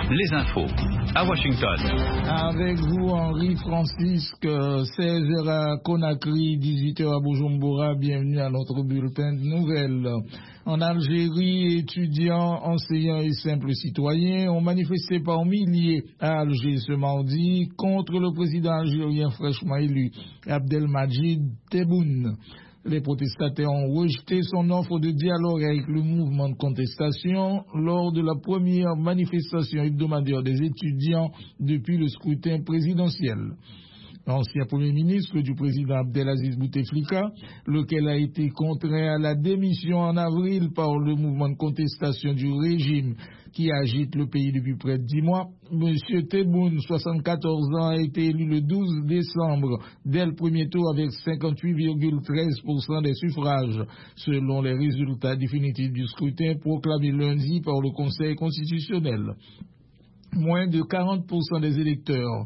les infos à Washington. Avec vous, Henri Francisque, 16h à Conakry, 18h à Bujumbura. Bienvenue à notre bulletin de nouvelles. En Algérie, étudiants, enseignants et simples citoyens ont manifesté par milliers à Alger ce mardi contre le président algérien fraîchement élu, Abdelmadjid Tebboune. Les protestataires ont rejeté son offre de dialogue avec le mouvement de contestation lors de la première manifestation hebdomadaire des étudiants depuis le scrutin présidentiel. L'ancien Premier ministre du président Abdelaziz Bouteflika, lequel a été contraint à la démission en avril par le mouvement de contestation du régime qui agite le pays depuis près de 10 mois, M. Tebboune, 74 ans, a été élu le 12 décembre dès le premier tour avec 58,13% des suffrages, selon les résultats définitifs du scrutin proclamés lundi par le Conseil constitutionnel. Moins de 40% des électeurs,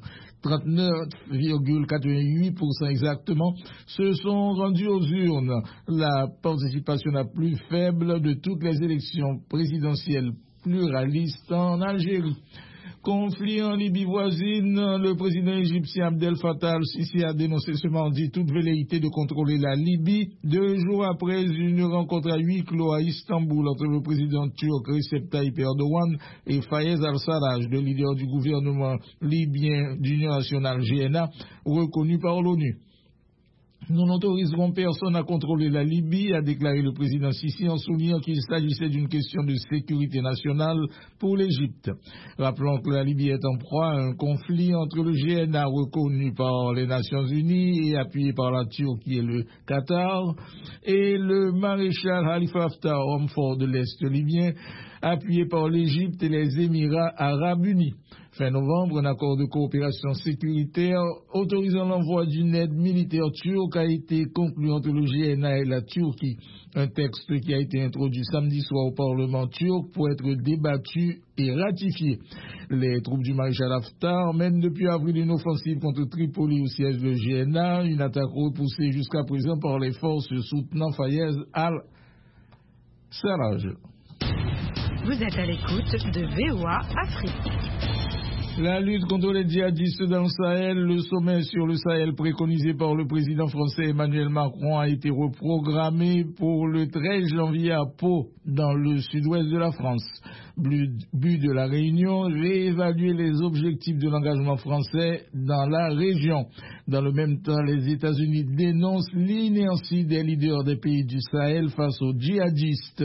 39,88% exactement, se sont rendus aux urnes, la participation la plus faible de toutes les élections présidentielles pluralistes en Algérie. Conflit en Libye voisine, le président égyptien Abdel Fattah al-Sisi a dénoncé ce mardi toute velléité de contrôler la Libye, 2 jours après une rencontre à huis clos à Istanbul entre le président turc Recep Tayyip Erdogan et Fayez al-Sarraj, le leader du gouvernement libyen d'Union nationale GNA, reconnu par l'ONU. Nous n'autoriserons personne à contrôler la Libye, a déclaré le président Sisi en soulignant qu'il s'agissait d'une question de sécurité nationale pour l'Égypte. Rappelons que la Libye est en proie à un conflit entre le GNA reconnu par les Nations Unies et appuyé par la Turquie et le Qatar et le maréchal Khalifa Haftar, homme fort de l'Est libyen, appuyé par l'Égypte et les Émirats arabes unis. Fin novembre, un accord de coopération sécuritaire autorisant l'envoi d'une aide militaire turque a été conclu entre le GNA et la Turquie. Un texte qui a été introduit samedi soir au Parlement turc pour être débattu et ratifié. Les troupes du maréchal Haftar mènent depuis avril une offensive contre Tripoli au siège de GNA, une attaque repoussée jusqu'à présent par les forces soutenant Fayez al-Sarraj. Vous êtes à l'écoute de VOA Afrique. La lutte contre les djihadistes dans le Sahel, le sommet sur le Sahel préconisé par le président français Emmanuel Macron a été reprogrammé pour le 13 janvier à Pau, dans le sud-ouest de la France. But de la réunion, réévaluer les objectifs de l'engagement français dans la région. Dans le même temps, les États-Unis dénoncent l'inertie des leaders des pays du Sahel face aux djihadistes.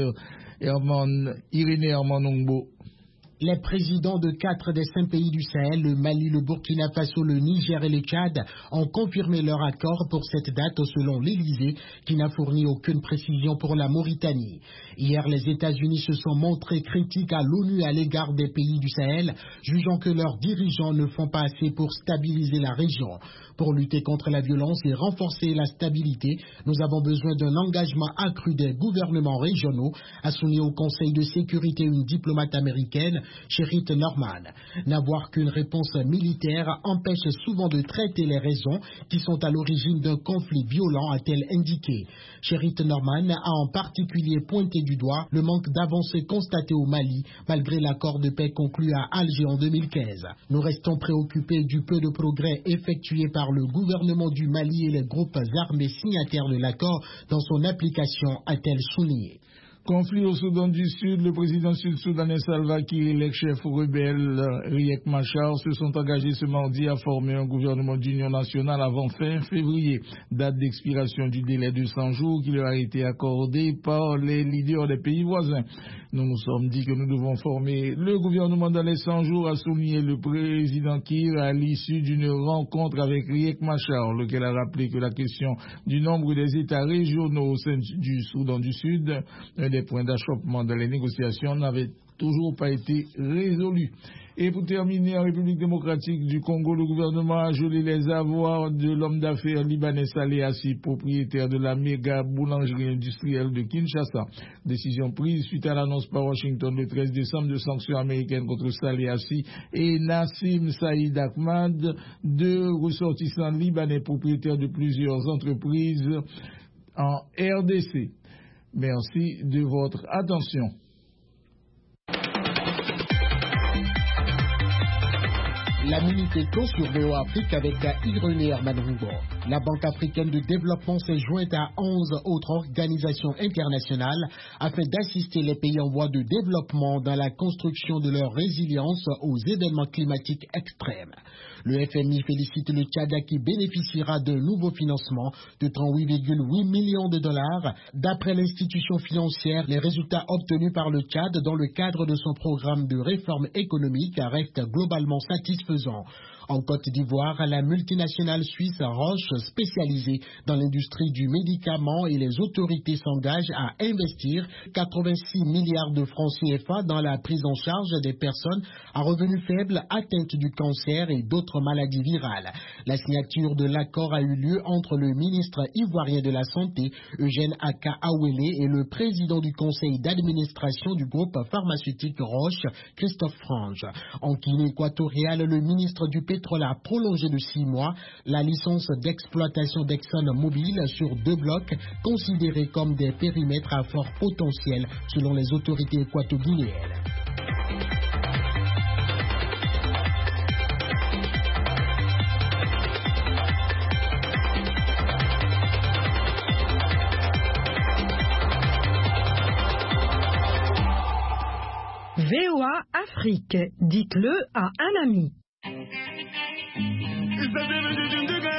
Irénée Herman-Ongbo. Les présidents de 4 des 5 pays du Sahel, le Mali, le Burkina Faso, le Niger et le Tchad, ont confirmé leur accord pour cette date selon l'Élysée, qui n'a fourni aucune précision pour la Mauritanie. Hier, les États-Unis se sont montrés critiques à l'ONU à l'égard des pays du Sahel, jugeant que leurs dirigeants ne font pas assez pour stabiliser la région. Pour lutter contre la violence et renforcer la stabilité, nous avons besoin d'un engagement accru des gouvernements régionaux, a souligné au Conseil de sécurité une diplomate américaine, Cheryl Norman. N'avoir qu'une réponse militaire empêche souvent de traiter les raisons qui sont à l'origine d'un conflit violent, a-t-elle indiqué. Cheryl Norman a en particulier pointé du doigt le manque d'avancée constaté au Mali, malgré l'accord de paix conclu à Alger en 2015. Nous restons préoccupés du peu de progrès effectué par le gouvernement du Mali et les groupes armés signataires de l'accord dans son application, a-t-elle souligné. Conflit au Soudan du Sud, le président sud-soudanais Salva Kiir et les chefs rebelles Riek Machar se sont engagés ce mardi à former un gouvernement d'union nationale avant fin février, date d'expiration du délai de 100 jours qui leur a été accordé par les leaders des pays voisins. Nous nous sommes dit que nous devons former le gouvernement dans les 100 jours, a souligné le président Kiir à l'issue d'une rencontre avec Riek Machar, lequel a rappelé que la question du nombre des États régionaux au sein du Soudan du Sud, les points d'achoppement dans les négociations n'avaient toujours pas été résolus. Et pour terminer, en République démocratique du Congo, le gouvernement a gelé les avoirs de l'homme d'affaires libanais Saleh Hassi, propriétaire de la méga boulangerie industrielle de Kinshasa. Décision prise suite à l'annonce par Washington le 13 décembre de sanctions américaines contre Saleh Hassi et Nassim Saïd Ahmad, deux ressortissants libanais propriétaires de plusieurs entreprises en RDC. Merci de votre attention. La Minute Éco sur VOA Afrique avec Irené Hermanrumbo. La Banque africaine de développement s'est jointe à 11 autres organisations internationales afin d'assister les pays en voie de développement dans la construction de leur résilience aux événements climatiques extrêmes. Le FMI félicite le Tchad qui bénéficiera d'un nouveau financement de 38,8 millions de dollars. D'après l'institution financière, les résultats obtenus par le Tchad dans le cadre de son programme de réforme économique restent globalement satisfaisants. En Côte d'Ivoire, la multinationale suisse Roche, spécialisée dans l'industrie du médicament, et les autorités s'engagent à investir 86 milliards de francs CFA dans la prise en charge des personnes à revenus faibles atteintes du cancer et d'autres maladies virales. La signature de l'accord a eu lieu entre le ministre ivoirien de la Santé, Eugène Aka Awele, et le président du conseil d'administration du groupe pharmaceutique Roche, Christophe Frange. En Guinée équatoriale, le ministre du pétrole a prolongé de 6 mois la licence d'exploitation d'ExxonMobil sur 2 blocs considérés comme des périmètres à fort potentiel selon les autorités équato-guinéennes. VOA Afrique, dites-le à un ami.